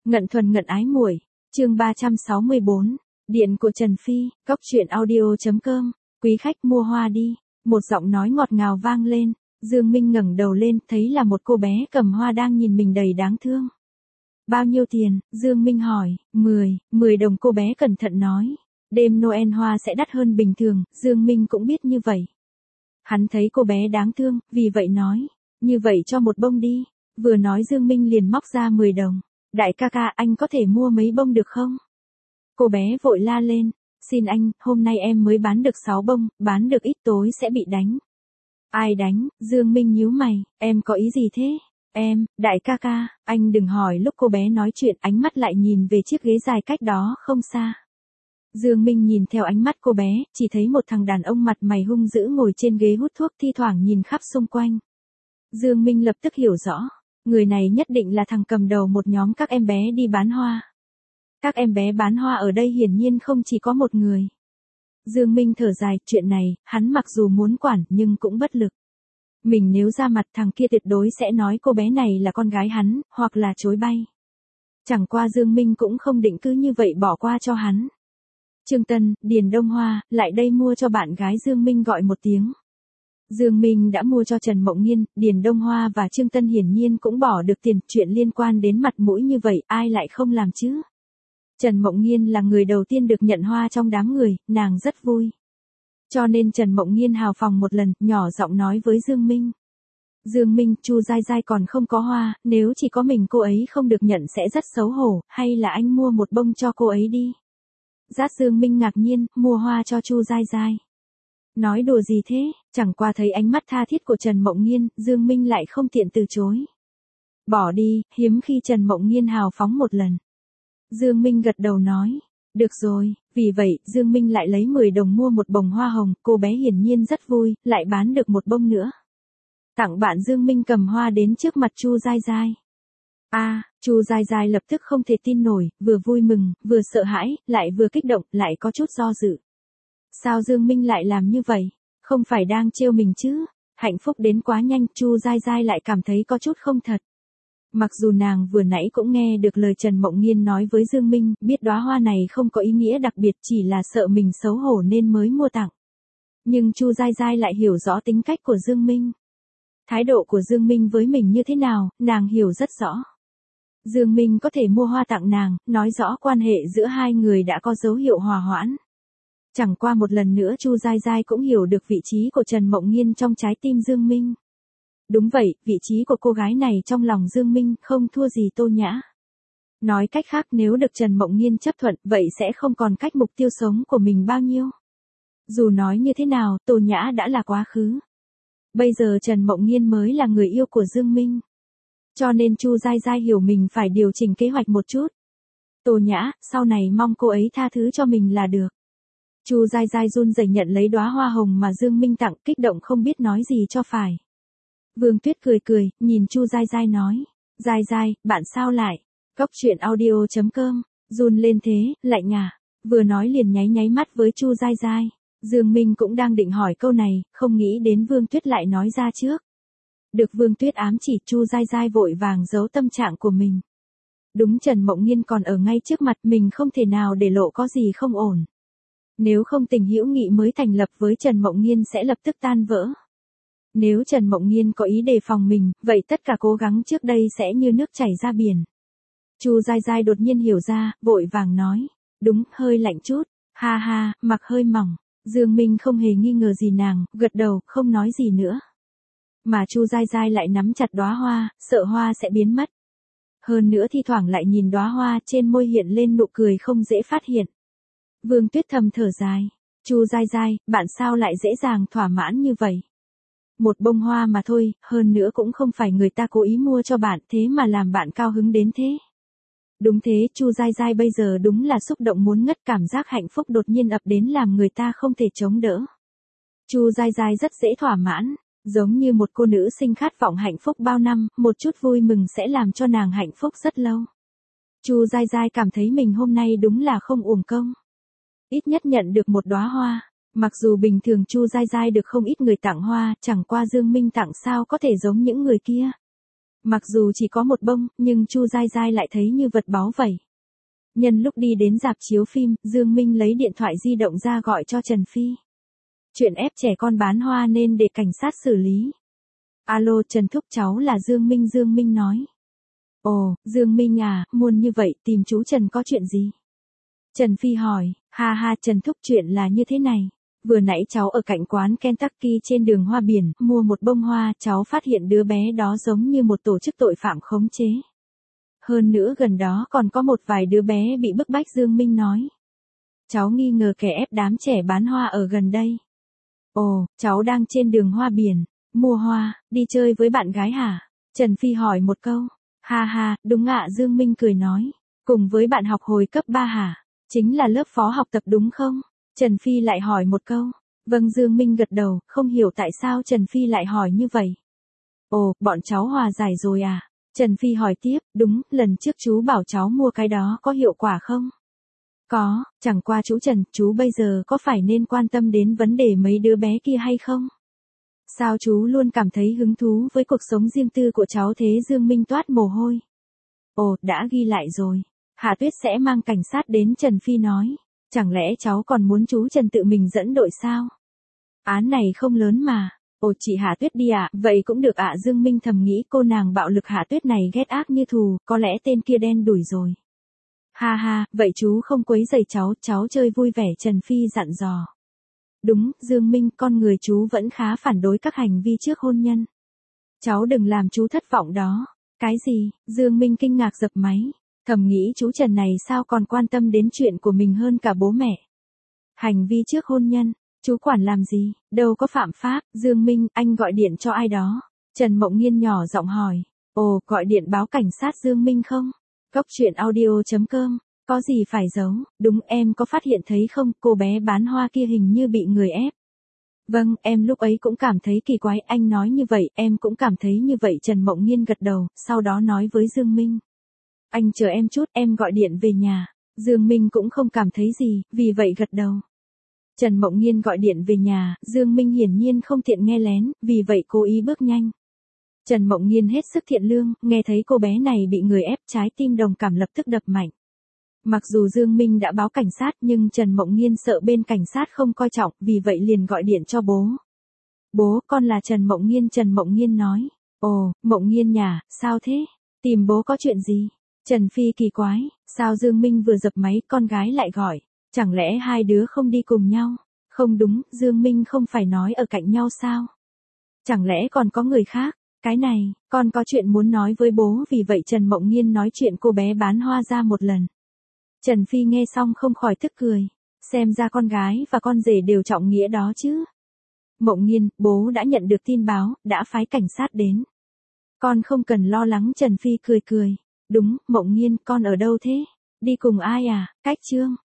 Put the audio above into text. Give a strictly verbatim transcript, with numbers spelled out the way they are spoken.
Ngận thuần ngận ái muội, chương ba trăm sáu mươi bốn, Điện của Trần Phi, cốc truyện audio.com, quý khách mua hoa đi, một giọng nói ngọt ngào vang lên, Dương Minh ngẩng đầu lên, thấy là một cô bé cầm hoa đang nhìn mình đầy đáng thương. Bao nhiêu tiền, Dương Minh hỏi, mười, mười đồng cô bé cẩn thận nói, đêm Noel hoa sẽ đắt hơn bình thường, Dương Minh cũng biết như vậy. Hắn thấy cô bé đáng thương, vì vậy nói, như vậy cho một bông đi, vừa nói Dương Minh liền móc ra mười đồng. Đại ca ca, anh có thể mua mấy bông được không? Cô bé vội la lên, xin anh, hôm nay em mới bán được sáu bông, bán được ít tối sẽ bị đánh. Ai đánh? Dương Minh nhíu mày, em có ý gì thế? Em, đại ca ca, anh đừng hỏi. Lúc cô bé nói chuyện, ánh mắt lại nhìn về chiếc ghế dài cách đó không xa. Dương Minh nhìn theo ánh mắt cô bé, chỉ thấy một thằng đàn ông mặt mày hung dữ ngồi trên ghế hút thuốc, thi thoảng nhìn khắp xung quanh. Dương Minh lập tức hiểu rõ. Người này nhất định là thằng cầm đầu một nhóm các em bé đi bán hoa. Các em bé bán hoa ở đây hiển nhiên không chỉ có một người. Dương Minh thở dài, chuyện này, hắn mặc dù muốn quản nhưng cũng bất lực. Mình nếu ra mặt thằng kia tuyệt đối sẽ nói cô bé này là con gái hắn, hoặc là chối bay. Chẳng qua Dương Minh cũng không định cứ như vậy bỏ qua cho hắn. Trương Tân, Điền Đông Hoa, lại đây mua cho bạn gái. Dương Minh gọi một tiếng. Dương Minh đã mua cho Trần Mộng Nghiên, Điền Đông Hoa và Trương Tân hiển nhiên cũng bỏ được tiền, chuyện liên quan đến mặt mũi như vậy, ai lại không làm chứ? Trần Mộng Nghiên là người đầu tiên được nhận hoa trong đám người, nàng rất vui. Cho nên Trần Mộng Nghiên hào phóng một lần, nhỏ giọng nói với Dương Minh. Dương Minh, Chu Giai Giai còn không có hoa, nếu chỉ có mình cô ấy không được nhận sẽ rất xấu hổ, hay là anh mua một bông cho cô ấy đi? Giác Dương Minh ngạc nhiên, mua hoa cho Chu Giai Giai. Nói đùa gì thế, chẳng qua thấy ánh mắt tha thiết của Trần Mộng Nghiên, Dương Minh lại không tiện từ chối. Bỏ đi, hiếm khi Trần Mộng Nghiên hào phóng một lần. Dương Minh gật đầu nói, được rồi, vì vậy, Dương Minh lại lấy mười đồng mua một bông hoa hồng, cô bé hiển nhiên rất vui, lại bán được một bông nữa. Tặng bạn. Dương Minh cầm hoa đến trước mặt Chu Giai Giai. A, à, Chu Giai Giai lập tức không thể tin nổi, vừa vui mừng, vừa sợ hãi, lại vừa kích động, lại có chút do dự. Sao Dương Minh lại làm như vậy? Không phải đang trêu mình chứ? Hạnh phúc đến quá nhanh, Chu Giai Giai lại cảm thấy có chút không thật. Mặc dù nàng vừa nãy cũng nghe được lời Trần Mộng Nghiên nói với Dương Minh, biết đóa hoa này không có ý nghĩa đặc biệt, chỉ là sợ mình xấu hổ nên mới mua tặng. Nhưng Chu Giai Giai lại hiểu rõ tính cách của Dương Minh. Thái độ của Dương Minh với mình như thế nào, nàng hiểu rất rõ. Dương Minh có thể mua hoa tặng nàng, nói rõ quan hệ giữa hai người đã có dấu hiệu hòa hoãn. Chẳng qua một lần nữa Chu Giai Giai cũng hiểu được vị trí của Trần Mộng Nghiên trong trái tim Dương Minh. Đúng vậy, vị trí của cô gái này trong lòng Dương Minh không thua gì Tô Nhã. Nói cách khác, nếu được Trần Mộng Nghiên chấp thuận, vậy sẽ không còn cách mục tiêu sống của mình bao nhiêu. Dù nói như thế nào, Tô Nhã đã là quá khứ. Bây giờ Trần Mộng Nghiên mới là người yêu của Dương Minh. Cho nên Chu Giai Giai hiểu mình phải điều chỉnh kế hoạch một chút. Tô Nhã, sau này mong cô ấy tha thứ cho mình là được. Chu Giai Giai run rẩy nhận lấy đóa hoa hồng mà Dương Minh tặng, kích động không biết nói gì cho phải. Vương Tuyết cười cười, nhìn Chu Giai Giai nói, Giai Giai, bạn sao lại? Cốc truyện audio.com, run lên thế, lạnh à? Vừa nói liền nháy nháy mắt với Chu Giai Giai. Dương Minh cũng đang định hỏi câu này, không nghĩ đến Vương Tuyết lại nói ra trước. Được Vương Tuyết ám chỉ, Chu Giai Giai vội vàng giấu tâm trạng của mình. Đúng, Trần Mộng Nghiên còn ở ngay trước mặt mình, không thể nào để lộ có gì không ổn. Nếu không tình hữu nghị mới thành lập với Trần Mộng Nghiên sẽ lập tức tan vỡ. Nếu Trần Mộng Nghiên có ý đề phòng mình, vậy tất cả cố gắng trước đây sẽ như nước chảy ra biển. Chu Giai Giai đột nhiên hiểu ra, vội vàng nói, đúng, hơi lạnh chút, ha ha, mặc hơi mỏng. Dương Minh không hề nghi ngờ gì nàng, gật đầu, không nói gì nữa. Mà Chu Giai Giai lại nắm chặt đóa hoa, sợ hoa sẽ biến mất. Hơn nữa thi thoảng lại nhìn đóa hoa, trên môi hiện lên nụ cười không dễ phát hiện. Vương Tuyết thầm thở dài, Chu Giai Giai, bạn sao lại dễ dàng thỏa mãn như vậy? Một bông hoa mà thôi, hơn nữa cũng không phải người ta cố ý mua cho bạn, thế mà làm bạn cao hứng đến thế. Đúng thế, Chu Giai Giai bây giờ đúng là xúc động muốn ngất, cảm giác hạnh phúc đột nhiên ập đến làm người ta không thể chống đỡ. Chu Giai Giai rất dễ thỏa mãn, giống như một cô nữ sinh khát vọng hạnh phúc bao năm, một chút vui mừng sẽ làm cho nàng hạnh phúc rất lâu. Chu Giai Giai cảm thấy mình hôm nay đúng là không uổng công. Ít nhất nhận được một đóa hoa. Mặc dù bình thường Chu Giai Giai được không ít người tặng hoa, chẳng qua Dương Minh tặng sao có thể giống những người kia. Mặc dù chỉ có một bông, nhưng Chu Giai Giai lại thấy như vật báu vậy. Nhân lúc đi đến rạp chiếu phim, Dương Minh lấy điện thoại di động ra gọi cho Trần Phi. Chuyện ép trẻ con bán hoa nên để cảnh sát xử lý. Alo, Trần thúc, cháu là Dương Minh. Dương Minh nói. Ồ, Dương Minh à, muôn như vậy, tìm chú Trần có chuyện gì? Trần Phi hỏi. Ha ha, Trần thúc, chuyện là như thế này. Vừa nãy cháu ở cạnh quán Kentucky trên đường Hoa Biển, mua một bông hoa, cháu phát hiện đứa bé đó giống như một tổ chức tội phạm khống chế. Hơn nữa gần đó còn có một vài đứa bé bị bức bách. Dương Minh nói. Cháu nghi ngờ kẻ ép đám trẻ bán hoa ở gần đây. Ồ, cháu đang trên đường Hoa Biển, mua hoa, đi chơi với bạn gái hả? Trần Phi hỏi một câu. Ha ha, đúng ạ. Dương Minh cười nói. Cùng với bạn học hồi cấp ba hả? Chính là lớp phó học tập đúng không? Trần Phi lại hỏi một câu. Vâng. Dương Minh gật đầu, không hiểu tại sao Trần Phi lại hỏi như vậy. Ồ, bọn cháu hòa giải rồi à? Trần Phi hỏi tiếp. Đúng, lần trước chú bảo cháu mua cái đó có hiệu quả không? Có, chẳng qua chú Trần, chú bây giờ có phải nên quan tâm đến vấn đề mấy đứa bé kia hay không? Sao chú luôn cảm thấy hứng thú với cuộc sống riêng tư của cháu thế? Dương Minh toát mồ hôi. Ồ, đã ghi lại rồi. Hạ Tuyết sẽ mang cảnh sát đến. Trần Phi nói. Chẳng lẽ cháu còn muốn chú Trần tự mình dẫn đội sao? Án này không lớn mà. Ồ, chị Hạ Tuyết đi ạ, à? Vậy cũng được ạ. À? Dương Minh thầm nghĩ cô nàng bạo lực Hạ Tuyết này ghét ác như thù, có lẽ tên kia đen đủi rồi. Ha ha, vậy chú không quấy rầy cháu, cháu chơi vui vẻ. Trần Phi dặn dò. Đúng, Dương Minh, con người chú vẫn khá phản đối các hành vi trước hôn nhân. Cháu đừng làm chú thất vọng đó. Cái gì? Dương Minh kinh ngạc dập máy. Thầm nghĩ chú Trần này sao còn quan tâm đến chuyện của mình hơn cả bố mẹ. Hành vi trước hôn nhân, chú quản làm gì, đâu có phạm pháp. Dương Minh, anh gọi điện cho ai đó? Trần Mộng Nghiên nhỏ giọng hỏi. Ồ, gọi điện báo cảnh sát. Dương Minh không? Cốc truyện audio chấm com, có gì phải giấu? Đúng, em có phát hiện thấy không, cô bé bán hoa kia hình như bị người ép. Vâng, em lúc ấy cũng cảm thấy kỳ quái. Anh nói như vậy, em cũng cảm thấy như vậy. Trần Mộng Nghiên gật đầu, sau đó nói với Dương Minh. Anh chờ em chút, em gọi điện về nhà. Dương Minh cũng không cảm thấy gì, vì vậy gật đầu. Trần Mộng Nghiên gọi điện về nhà, Dương Minh hiển nhiên không tiện nghe lén, vì vậy cố ý bước nhanh. Trần Mộng Nghiên hết sức thiện lương, nghe thấy cô bé này bị người ép, trái tim đồng cảm lập tức đập mạnh. Mặc dù Dương Minh đã báo cảnh sát nhưng Trần Mộng Nghiên sợ bên cảnh sát không coi trọng, vì vậy liền gọi điện cho bố. Bố, con là Trần Mộng Nghiên. Trần Mộng Nghiên nói. Ồ, Mộng Nghiên nhà, sao thế? Tìm bố có chuyện gì? Trần Phi kỳ quái, sao Dương Minh vừa dập máy, con gái lại gọi? Chẳng lẽ hai đứa không đi cùng nhau? Không đúng, Dương Minh không phải nói ở cạnh nhau sao? Chẳng lẽ còn có người khác? Cái này, con có chuyện muốn nói với bố. Vì vậy Trần Mộng Nghiên nói chuyện cô bé bán hoa ra một lần. Trần Phi nghe xong không khỏi tức cười. Xem ra con gái và con rể đều trọng nghĩa đó chứ. Mộng Nghiên, bố đã nhận được tin báo, đã phái cảnh sát đến. Con không cần lo lắng. Trần Phi cười cười. Đúng, Mộng Nghiên, con ở đâu thế? Đi cùng ai à? Cách Trương.